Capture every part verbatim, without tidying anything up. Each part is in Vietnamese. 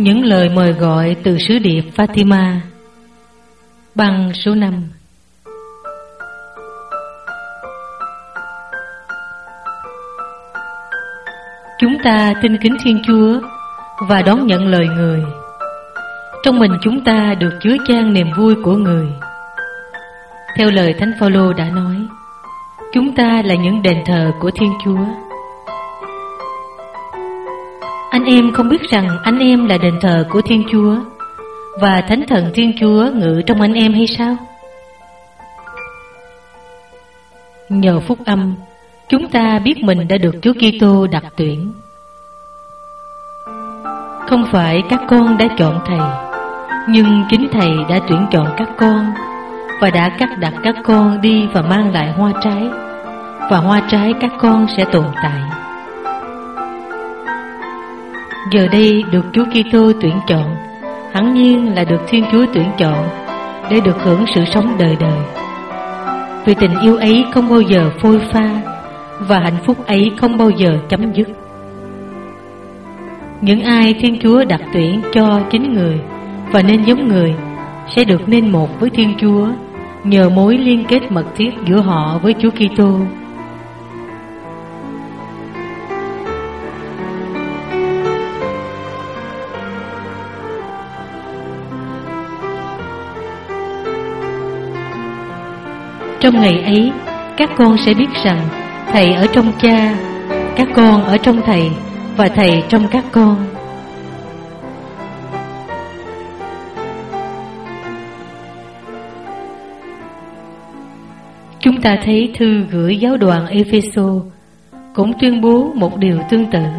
Những lời mời gọi từ sứ điệp Fatima. Băng số năm. Chúng ta tin kính Thiên Chúa và đón nhận lời Người. Trong mình chúng ta được chứa chan niềm vui của Người. Theo lời Thánh Phaolô đã nói, chúng ta là những đền thờ của Thiên Chúa. Anh em không biết rằng anh em là đền thờ của Thiên Chúa và Thánh Thần Thiên Chúa ngự trong anh em hay sao? Nhờ phúc âm, chúng ta biết mình đã được Chúa Kitô đặc tuyển. Không phải các con đã chọn Thầy, nhưng chính Thầy đã tuyển chọn các con và đã cắt đặt các con đi và mang lại hoa trái, và hoa trái các con sẽ tồn tại. Giờ đây được Chúa Kitô tuyển chọn, hẳn nhiên là được Thiên Chúa tuyển chọn để được hưởng sự sống đời đời. Vì tình yêu ấy không bao giờ phôi pha, và hạnh phúc ấy không bao giờ chấm dứt. Những ai Thiên Chúa đặt tuyển cho chính Người và nên giống Người sẽ được nên một với Thiên Chúa nhờ mối liên kết mật thiết giữa họ với Chúa Kitô. Trong ngày ấy, các con sẽ biết rằng Thầy ở trong Cha, các con ở trong Thầy và Thầy trong các con. Chúng ta thấy thư gửi giáo đoàn Epheso cũng tuyên bố một điều tương tự.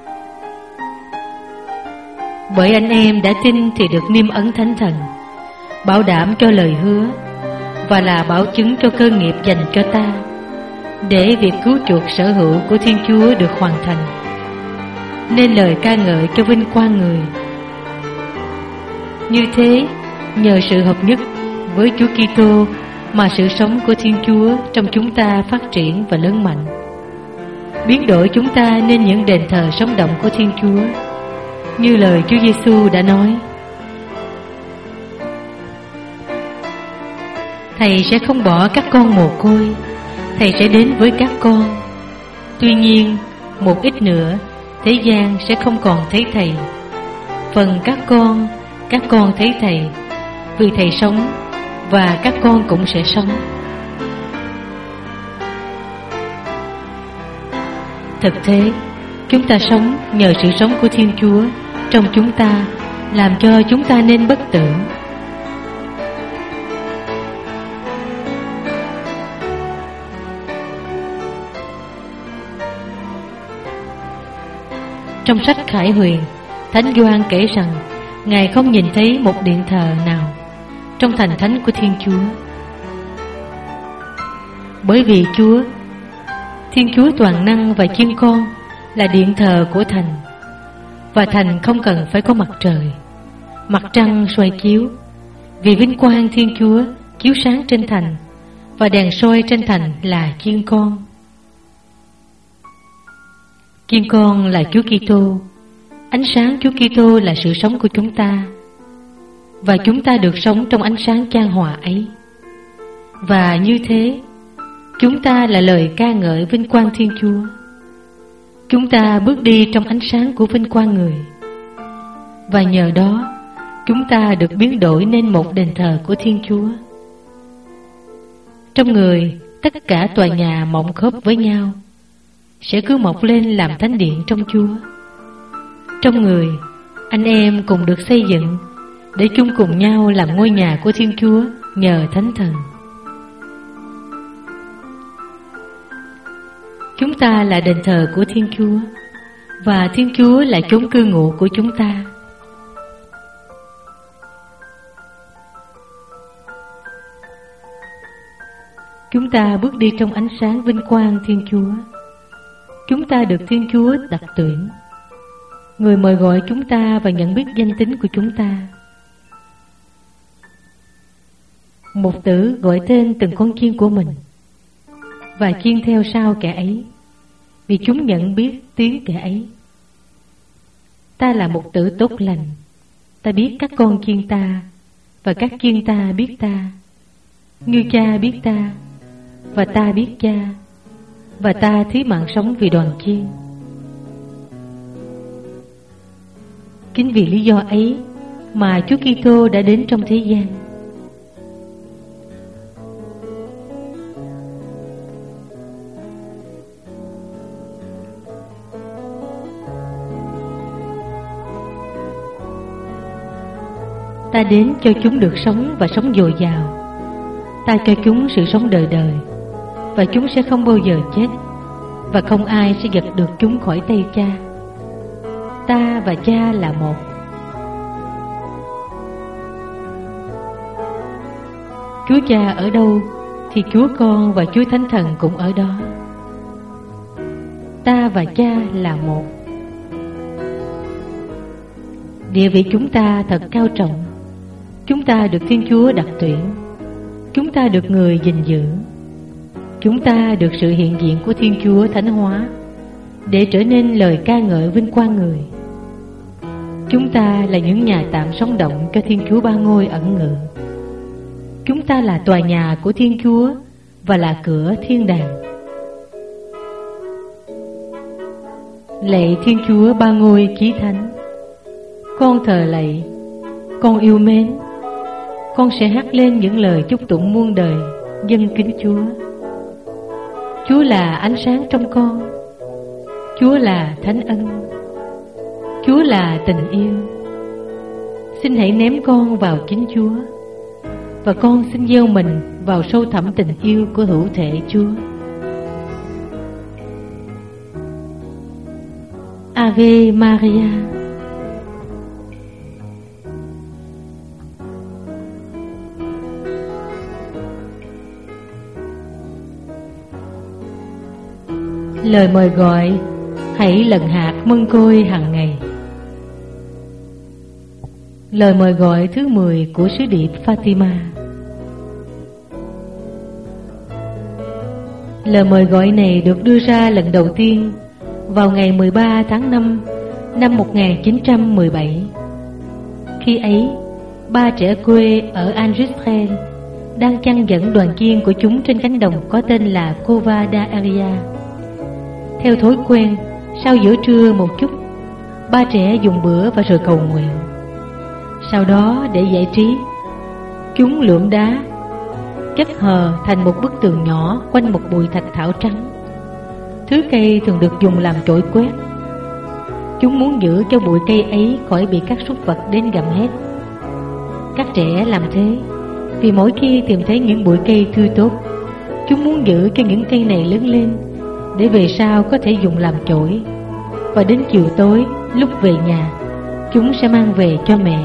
Bởi anh em đã tin thì được niêm ấn Thánh Thần, bảo đảm cho lời hứa và là bảo chứng cho cơ nghiệp dành cho ta, để việc cứu chuộc sở hữu của Thiên Chúa được hoàn thành, nên lời ca ngợi cho vinh quang Người. Như thế, nhờ sự hợp nhất với Chúa Kitô mà sự sống của Thiên Chúa trong chúng ta phát triển và lớn mạnh, biến đổi chúng ta nên những đền thờ sống động của Thiên Chúa, như lời Chúa Giêsu đã nói: Thầy sẽ không bỏ các con mồ côi, Thầy sẽ đến với các con. Tuy nhiên, một ít nữa, thế gian sẽ không còn thấy Thầy. Phần các con, các con thấy Thầy, vì Thầy sống và các con cũng sẽ sống. Thực thế, chúng ta sống nhờ sự sống của Thiên Chúa trong chúng ta, làm cho chúng ta nên bất tử. Trong sách Khải Huyền, Thánh Gioan kể rằng Ngài không nhìn thấy một điện thờ nào trong thành thánh của Thiên Chúa. Bởi vì Chúa, Thiên Chúa toàn năng và chiên con là điện thờ của thành, và thành không cần phải có mặt trời, mặt trăng soi chiếu, vì vinh quang Thiên Chúa chiếu sáng trên thành, và đèn soi trên thành là chiên con. Chiên con là Chúa Kitô, ánh sáng Chúa Kitô là sự sống của chúng ta, và chúng ta được sống trong ánh sáng chan hòa ấy. Và như thế, chúng ta là lời ca ngợi vinh quang Thiên Chúa. Chúng ta bước đi trong ánh sáng của vinh quang Người, và nhờ đó chúng ta được biến đổi nên một đền thờ của Thiên Chúa. Trong Người, tất cả tòa nhà mộng khớp với nhau sẽ cứ mọc lên làm thánh điện trong Chúa. Trong Người, anh em cùng được xây dựng để chung cùng nhau làm ngôi nhà của Thiên Chúa nhờ Thánh Thần. Chúng ta là đền thờ của Thiên Chúa, và Thiên Chúa là chốn cư ngụ của chúng ta. Chúng ta bước đi trong ánh sáng vinh quang Thiên Chúa. Chúng ta được Thiên Chúa đặc tuyển. Người mời gọi chúng ta và nhận biết danh tính của chúng ta. Mục tử gọi tên từng con chiên của mình, và chiên theo sau kẻ ấy, vì chúng nhận biết tiếng kẻ ấy. Ta là mục tử tốt lành, Ta biết các con chiên ta, và các chiên ta biết ta, như cha biết ta, và ta biết cha, và ta thí mạng sống vì đoàn chiên. Chính vì lý do ấy mà Chúa Kitô đã đến trong thế gian. Ta đến cho chúng được sống và sống dồi dào. Ta cho chúng sự sống đời đời, và chúng sẽ không bao giờ chết, và không ai sẽ giật được chúng khỏi tay cha. Ta và cha là một. Chúa Cha ở đâu thì Chúa Con và Chúa Thánh Thần cũng ở đó. Ta và cha là một. Địa vị chúng ta thật cao trọng. Chúng ta được Thiên Chúa đặc tuyển. Chúng ta được người gìn giữ. Chúng ta được sự hiện diện của Thiên Chúa thánh hóa để trở nên lời ca ngợi vinh quang người. Chúng ta là những nhà tạm sống động cho Thiên Chúa Ba Ngôi ẩn ngự. Chúng ta là tòa nhà của Thiên Chúa và là cửa thiên đàng. Lạy Thiên Chúa Ba Ngôi Chí Thánh, con thờ lạy, con yêu mến. Con sẽ hát lên những lời chúc tụng muôn đời, dâng kính Chúa. Chúa là ánh sáng trong con. Chúa là thánh ân. Chúa là tình yêu. Xin hãy ném con vào chính Chúa, và con xin gieo mình vào sâu thẳm tình yêu của hữu thể Chúa. Ave Maria. Lời mời gọi hãy lần hạt mân côi hàng ngày. Lời mời gọi thứ mười của sứ điệp Fatima. Lời mời gọi này được đưa ra lần đầu tiên vào ngày mười ba tháng năm năm một nghìn chín trăm mười bảy. Khi ấy, ba trẻ quê ở Angistrel đang chăn dẫn đoàn chiên của chúng trên cánh đồng có tên là Cova da Aria. Theo thói quen, sau giữa trưa một chút, ba trẻ dùng bữa và rồi cầu nguyện. Sau đó, để giải trí, chúng lượm đá chất hờ thành một bức tường nhỏ quanh một bụi thạch thảo trắng, thứ cây thường được dùng làm chổi quét. Chúng muốn giữ cho bụi cây ấy khỏi bị các súc vật đến gặm hết. Các trẻ làm thế vì mỗi khi tìm thấy những bụi cây tươi tốt, chúng muốn giữ cho những cây này lớn lên để về sau có thể dùng làm chổi. Và đến chiều tối, lúc về nhà, chúng sẽ mang về cho mẹ.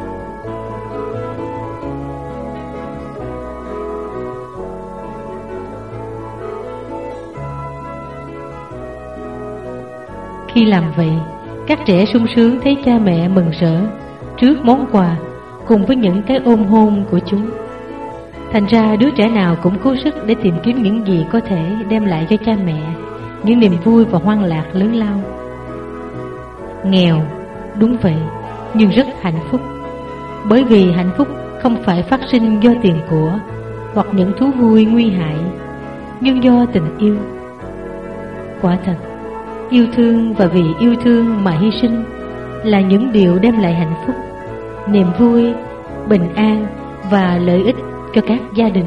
Khi làm vậy, các trẻ sung sướng thấy cha mẹ mừng rỡ trước món quà cùng với những cái ôm hôn của chúng. Thành ra đứa trẻ nào cũng cố sức để tìm kiếm những gì có thể đem lại cho cha mẹ những niềm vui và hoan lạc lớn lao. Nghèo, đúng vậy, nhưng rất hạnh phúc. Bởi vì hạnh phúc không phải phát sinh do tiền của hoặc những thú vui nguy hại, nhưng do tình yêu. Quả thật, yêu thương và vì yêu thương mà hy sinh là những điều đem lại hạnh phúc, niềm vui, bình an và lợi ích cho các gia đình.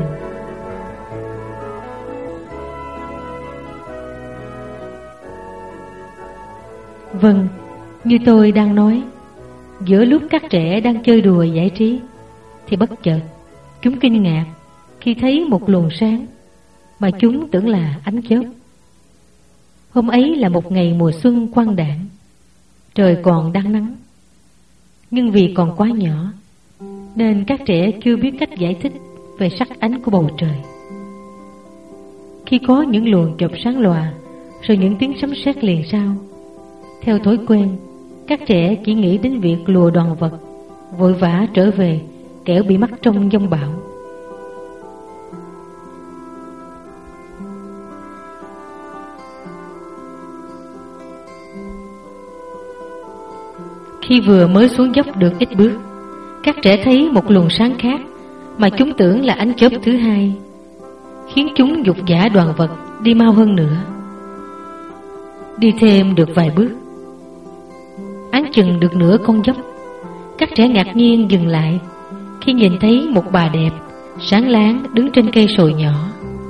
Vâng, như tôi đang nói, giữa lúc các trẻ đang chơi đùa giải trí thì bất chợt chúng kinh ngạc khi thấy một luồng sáng mà chúng tưởng là ánh chớp. Hôm ấy là một ngày mùa xuân quang đãng, trời còn đang nắng, nhưng vì còn quá nhỏ nên các trẻ chưa biết cách giải thích về sắc ánh của bầu trời. Khi có những luồng chớp sáng lòa rồi những tiếng sấm sét liền sau, theo thói quen, các trẻ chỉ nghĩ đến việc lùa đoàn vật, vội vã trở về kẻo bị mắc trong giông bão. Khi vừa mới xuống dốc được ít bước, các trẻ thấy một luồng sáng khác mà chúng tưởng là ánh chớp thứ hai, khiến chúng dục dã đoàn vật đi mau hơn nữa. Đi thêm được vài bước, áng chừng được nửa con dốc, các trẻ ngạc nhiên dừng lại khi nhìn thấy một bà đẹp sáng láng đứng trên cây sồi nhỏ.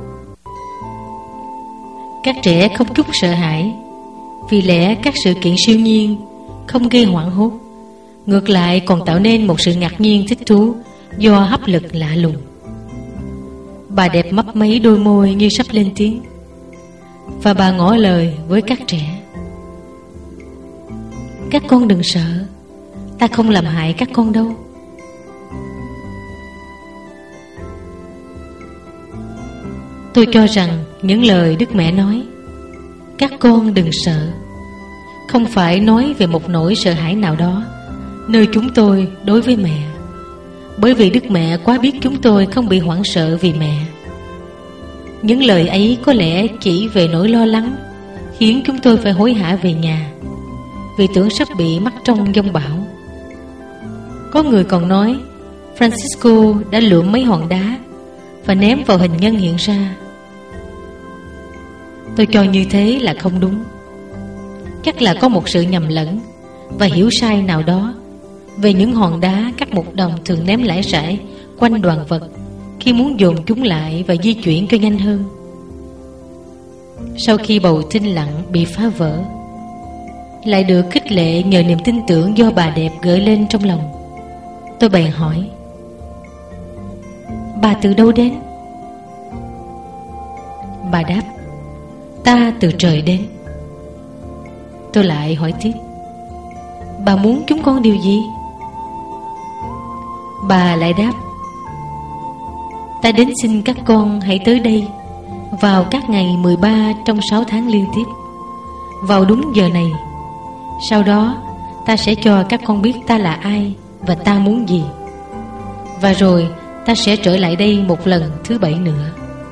Các trẻ không chút sợ hãi, vì lẽ các sự kiện siêu nhiên không gây hoảng hốt, ngược lại còn tạo nên một sự ngạc nhiên thích thú do hấp lực lạ lùng. Bà đẹp mấp máy đôi môi như sắp lên tiếng, và bà ngỏ lời với các trẻ: các con đừng sợ, ta không làm hại các con đâu. Tôi cho rằng những lời Đức Mẹ nói các con đừng sợ không phải nói về một nỗi sợ hãi nào đó nơi chúng tôi đối với mẹ, bởi vì Đức Mẹ quá biết chúng tôi không bị hoảng sợ vì mẹ. Những lời ấy có lẽ chỉ về nỗi lo lắng khiến chúng tôi phải hối hả về nhà, vì tưởng sắp bị mắc trong giông bão. Có người còn nói Francisco đã lượm mấy hòn đá và ném vào hình nhân hiện ra. Tôi cho như thế là không đúng. Chắc là có một sự nhầm lẫn và hiểu sai nào đó về những hòn đá các mục đồng thường ném lải rải quanh đoàn vật khi muốn dồn chúng lại và di chuyển cho nhanh hơn. Sau khi bầu thinh lặng bị phá vỡ, lại được khích lệ nhờ niềm tin tưởng do bà đẹp gửi lên trong lòng, tôi bèn hỏi: bà từ đâu đến? Bà đáp: ta từ trời đến. Tôi lại hỏi tiếp: bà muốn chúng con điều gì? Bà lại đáp: ta đến xin các con hãy tới đây vào các ngày mười ba trong sáu tháng liên tiếp, vào đúng giờ này. Sau đó ta sẽ cho các con biết ta là ai và ta muốn gì, và rồi ta sẽ trở lại đây một lần thứ bảy nữa.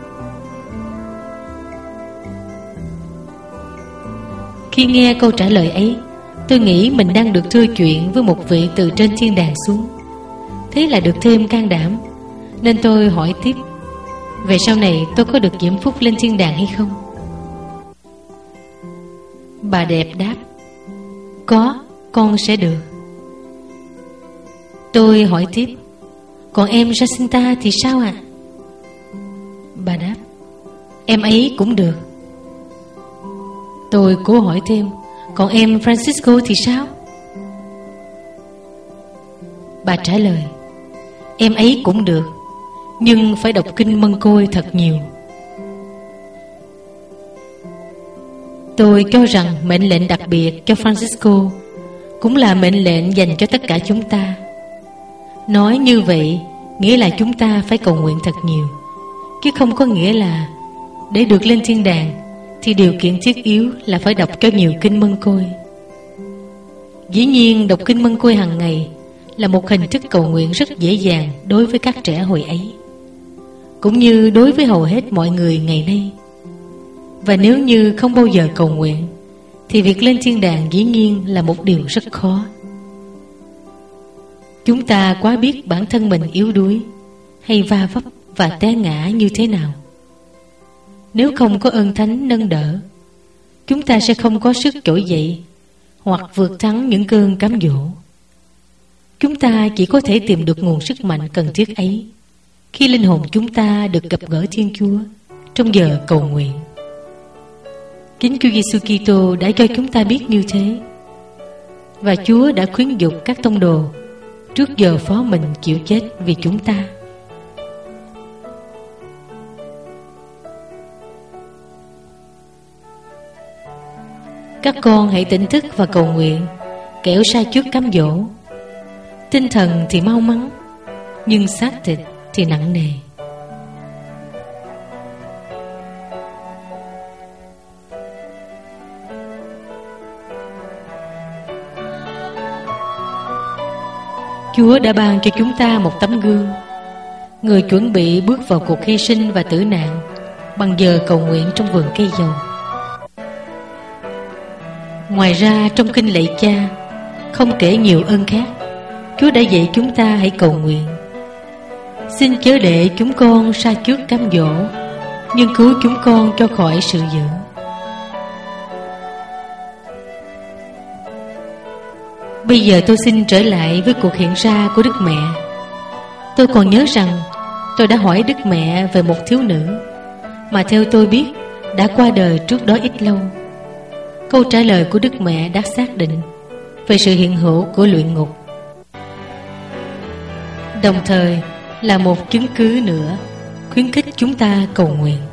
Khi nghe câu trả lời ấy, tôi nghĩ mình đang được thưa chuyện với một vị từ trên thiên đàng xuống. Thế là được thêm can đảm, nên tôi hỏi tiếp: về sau này tôi có được diễm phúc lên thiên đàng hay không? Bà đẹp đáp: có, con sẽ được. Tôi hỏi tiếp: còn em Jacinta thì sao ạ? À? Bà đáp: em ấy cũng được. Tôi cố hỏi thêm: còn em Francisco thì sao? Bà trả lời: em ấy cũng được, nhưng phải đọc kinh Mân Côi thật nhiều. Tôi cho rằng mệnh lệnh đặc biệt cho Francisco cũng là mệnh lệnh dành cho tất cả chúng ta. Nói như vậy nghĩa là chúng ta phải cầu nguyện thật nhiều, chứ không có nghĩa là để được lên thiên đàng thì điều kiện thiết yếu là phải đọc cho nhiều kinh Mân Côi. Dĩ nhiên đọc kinh Mân Côi hàng ngày là một hình thức cầu nguyện rất dễ dàng đối với các trẻ hồi ấy, cũng như đối với hầu hết mọi người ngày nay. Và nếu như không bao giờ cầu nguyện thì việc lên thiên đàng dĩ nhiên là một điều rất khó. Chúng ta quá biết bản thân mình yếu đuối hay va vấp và té ngã như thế nào. Nếu không có ơn thánh nâng đỡ, chúng ta sẽ không có sức trỗi dậy hoặc vượt thắng những cơn cám dỗ. Chúng ta chỉ có thể tìm được nguồn sức mạnh cần thiết ấy khi linh hồn chúng ta được gặp gỡ Thiên Chúa trong giờ cầu nguyện. Chính Chúa Giêsu Kitô đã cho chúng ta biết như thế, và Chúa đã khuyến dục các tông đồ trước giờ phó mình chịu chết vì chúng ta. Các con hãy tỉnh thức và cầu nguyện, kẻo sai trước cám dỗ. Tinh thần thì mau mắn, nhưng xác thịt thì nặng nề. Chúa đã ban cho chúng ta một tấm gương, người chuẩn bị bước vào cuộc hy sinh và tử nạn bằng giờ cầu nguyện trong vườn cây dầu. Ngoài ra trong kinh lạy Cha, Không kể nhiều ơn khác, Chúa đã dạy chúng ta hãy cầu nguyện: xin chớ để chúng con sa trước cám dỗ, nhưng cứu chúng con cho khỏi sự dữ. Bây giờ tôi xin trở lại với cuộc hiện ra của Đức Mẹ. Tôi còn nhớ rằng tôi đã hỏi Đức Mẹ về một thiếu nữ mà theo tôi biết đã qua đời trước đó ít lâu. Câu trả lời của Đức Mẹ đã xác định về sự hiện hữu của luyện ngục, đồng thời là một chứng cứ nữa khuyến khích chúng ta cầu nguyện.